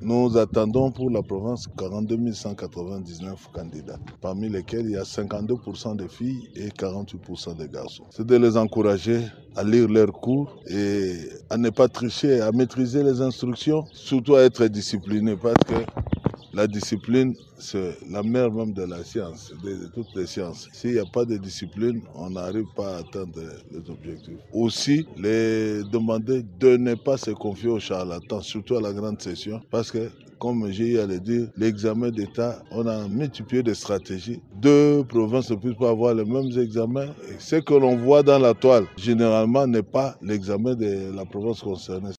Nous attendons pour la province 42 199 candidats, parmi lesquels il y a 52% de filles et 48% de garçons. C'est de les encourager à lire leurs cours et à ne pas tricher, à maîtriser les instructions, surtout à être disciplinés parce que la discipline, c'est la mère même de la science, de toutes les sciences. S'il n'y a pas de discipline, on n'arrive pas à atteindre les objectifs. Aussi, les demander de ne pas se confier aux charlatans, surtout à la grande session, parce que, comme j'ai eu à le dire, l'examen d'État, on a multiplié des stratégies. Deux provinces ne peuvent pas avoir les mêmes examens. Et ce que l'on voit dans la toile, généralement, n'est pas l'examen de la province concernée.